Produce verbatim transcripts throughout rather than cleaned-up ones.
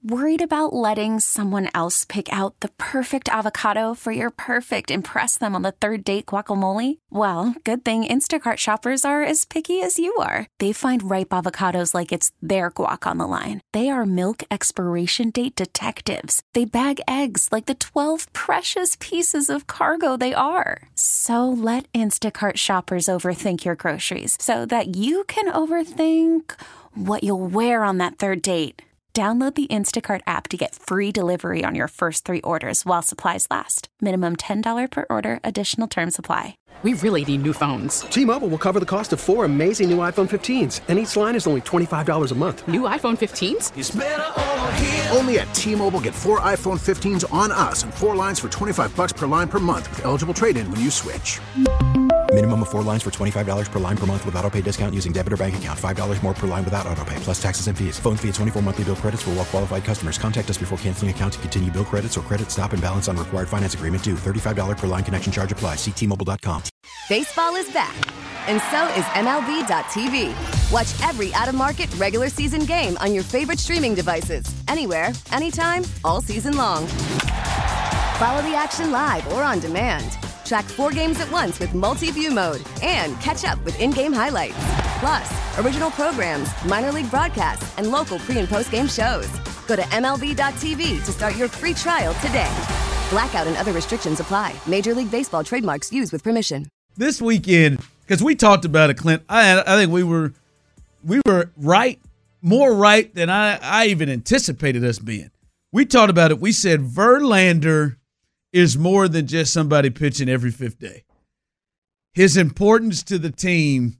Worried about letting someone else pick out the perfect avocado for your perfect impress them on the third date guacamole? Well, good thing Instacart shoppers are as picky as you are. They find ripe avocados like it's their guac on the line. They are milk expiration date detectives. They bag eggs like the twelve precious pieces of cargo they are. So let Instacart shoppers overthink your groceries so that you can overthink what you'll wear on that third date. Download the Instacart app to get free delivery on your first three orders while supplies last. Minimum ten dollars per order. Additional terms apply. We really need new phones. T-Mobile will cover the cost of four amazing new iPhone fifteens, and each line is only twenty-five dollars a month. New iPhone fifteens? It's better over here. Only at T-Mobile, get four iPhone fifteens on us and four lines for twenty-five dollars per line per month with eligible trade-in when you switch. Minimum of four lines for twenty-five dollars per line per month with autopay discount using debit or bank account. five dollars more per line without autopay, plus taxes and fees. Phone fee at twenty-four monthly bill credits for well-qualified customers. Contact us before canceling account to continue bill credits or credit stop and balance on required finance agreement due. thirty-five dollars per line connection charge applies. See T Mobile dot com. Baseball is back, and so is M L B dot T V. Watch every out-of-market regular season game on your favorite streaming devices. Anywhere, anytime, all season long. Follow the action live or on demand. Track four games at once with multi-view mode and catch up with in-game highlights. Plus, original programs, minor league broadcasts, and local pre- and post-game shows. Go to M L B dot T V to start your free trial today. Blackout and other restrictions apply. Major League Baseball trademarks used with permission. This weekend, because we talked about it, Clint, I I think we were we were right, more right than I, I even anticipated us being. We talked about it. We said Verlander is more than just somebody pitching every fifth day. His importance to the team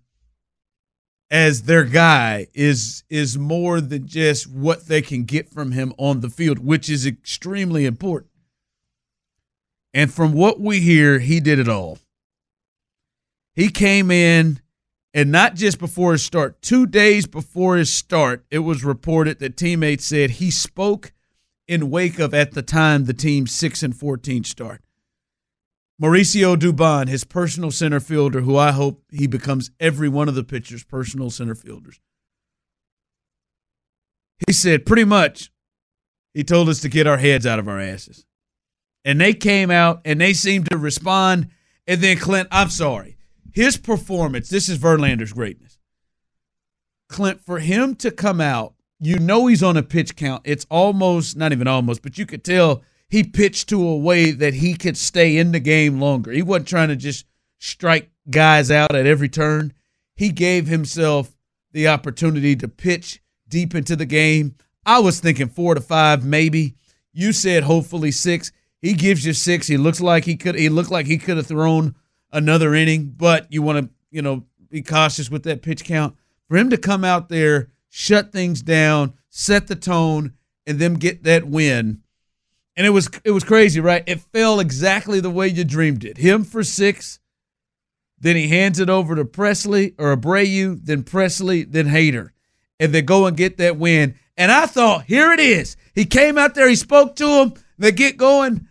as their guy is is more than just what they can get from him on the field, which is extremely important. And from what we hear, he did it all. He came in, and not just before his start, two days before his start, it was reported that teammates said he spoke in wake of, at the time, the team's six and fourteen start. Mauricio Dubon, his personal center fielder, who I hope he becomes every one of the pitchers' personal center fielders. He said, pretty much, he told us to get our heads out of our asses. And they came out, and they seemed to respond. And then, Clint, I'm sorry. His performance, this is Verlander's greatness. Clint, for him to come out, you know he's on a pitch count. It's almost, not even almost, but you could tell he pitched to a way that he could stay in the game longer. He wasn't trying to just strike guys out at every turn. He gave himself the opportunity to pitch deep into the game. I was thinking four to five, maybe. You said hopefully six. He gives you six. He looks like he could. He looked like he could have thrown another inning, but you want to, you know, be cautious with that pitch count. For him to come out there, shut things down, set the tone, and then get that win. And it was it was crazy, right? It fell exactly the way you dreamed it. Him for six, then he hands it over to Presley or Abreu, then Presley, then Hader. And they go and get that win. And I thought, here it is. He came out there, he spoke to him, they get going,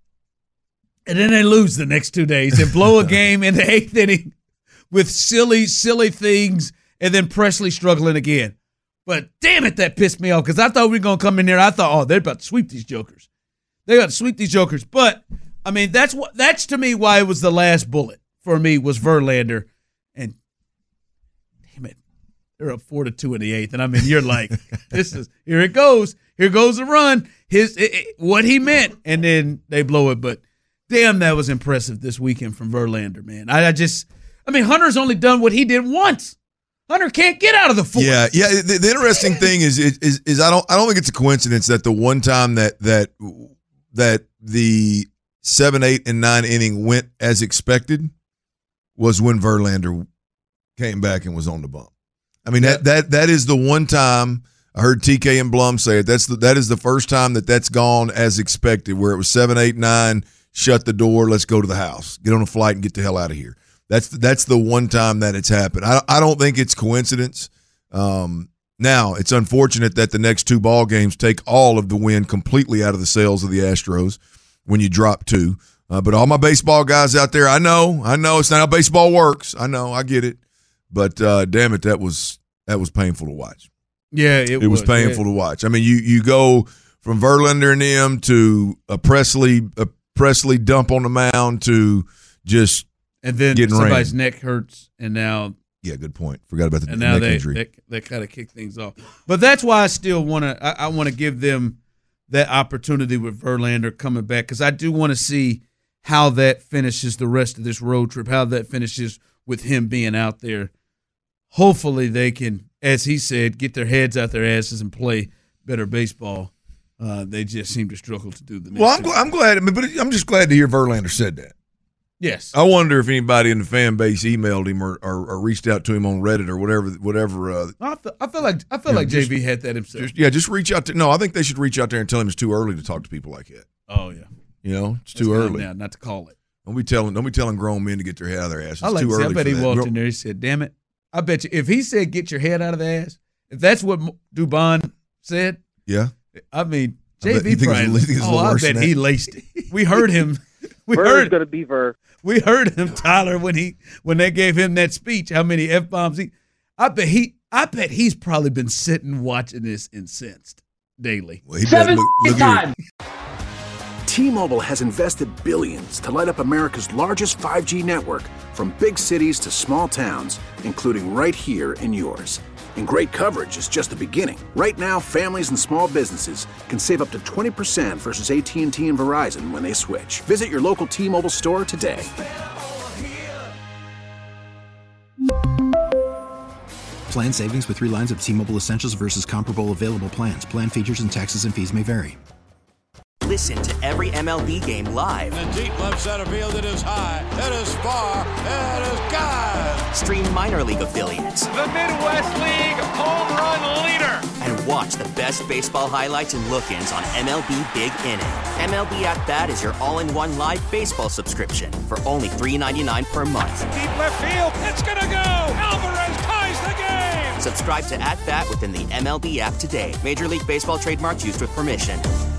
and then they lose the next two days and blow a game in the eighth inning with silly, silly things, and then Presley struggling again. But damn it, that pissed me off because I thought we were going to come in there. I thought, oh, they're about to sweep these jokers. They got to sweep these jokers. But, I mean, that's what that's to me why it was the last bullet for me was Verlander. And, damn it, they're up four to two in the eighth. And, I mean, you're like, this is, here it goes. Here goes the run. His it, it, what he meant. And then they blow it. But, damn, that was impressive this weekend from Verlander, man. I, I just, I mean, Hunter's only done what he did once. Hunter can't get out of the fourth. Yeah, yeah. The, the interesting thing is, is, is I don't, I don't think it's a coincidence that the one time that that that the seven, eight, and nine inning went as expected was when Verlander came back and was on the bump. I mean, yeah. that that that is the one time I heard T K and Blum say it. That's the, that is the first time that that's gone as expected, where it was seven, eight, nine, shut the door, let's go to the house, get on a flight, and get the hell out of here. That's that's the one time that it's happened. I I don't think it's coincidence. Um, now it's unfortunate that the next two ball games take all of the win completely out of the sails of the Astros when you drop two. Uh, but all my baseball guys out there, I know, I know it's not how baseball works. I know, I get it. But uh, damn it, that was that was painful to watch. Yeah, it, it was, was painful yeah. to watch. I mean, you you go from Verlander and them to a Presley a Presley dump on the mound to just and then getting somebody's rain. neck hurts, and now yeah, good point. Forgot about the and now neck they, injury. they they kind of kick things off. But that's why I still want to. I, I want to give them that opportunity with Verlander coming back, because I do want to see how that finishes the rest of this road trip. How that finishes with him being out there. Hopefully, they can, as he said, get their heads out their asses and play better baseball. Uh, they just seem to struggle to do the next Well, I'm, two. gl- I'm glad, I mean, but I'm just glad to hear Verlander said that. Yes. I wonder if anybody in the fan base emailed him or, or, or reached out to him on Reddit or whatever. Whatever. Uh, I feel, I feel like I feel Yeah, like just- J V had that himself. just, yeah, just reach out to. No, I think they should reach out there and tell him it's too early to talk to people like that. oh yeah, You know, it's It's too time early. now not to call it. Don't be telling. Don't be telling grown men to get their head out of their ass. It's I like too to see, early. I bet for he that. walked Gro- in there. He said, "Damn it!" I bet you if he said, "Get your head out of the ass," if that's what Dubon said, Yeah. I mean, I bet- J V you think it's a- probably. you think it's a Oh, little I worse bet than he that? laced it. We heard him. We Ver's heard. gonna be Ver. We heard him, Tyler, when he when they gave him that speech. How many f bombs he? I bet he. I bet he's probably been sitting watching this incensed daily. Well, he better look, look here. T-Mobile has invested billions to light up America's largest five G network, from big cities to small towns, including right here in yours. And great coverage is just the beginning. Right now, families and small businesses can save up to twenty percent versus A T and T and Verizon when they switch. Visit your local T-Mobile store today. Plan savings with three lines of T-Mobile Essentials versus comparable available plans. Plan features and taxes and fees may vary. Listen to every M L B game live. In the deep left center field, it is high, it is far, it is gone. Stream minor league affiliates. The Midwest League home run leader. And watch the best baseball highlights and look-ins on M L B Big Inning. M L B At Bat is your all-in-one live baseball subscription for only three ninety-nine per month. Deep left field, it's gonna go. Alvarez ties the game. Subscribe to At Bat within the M L B app today. Major League Baseball trademarks used with permission.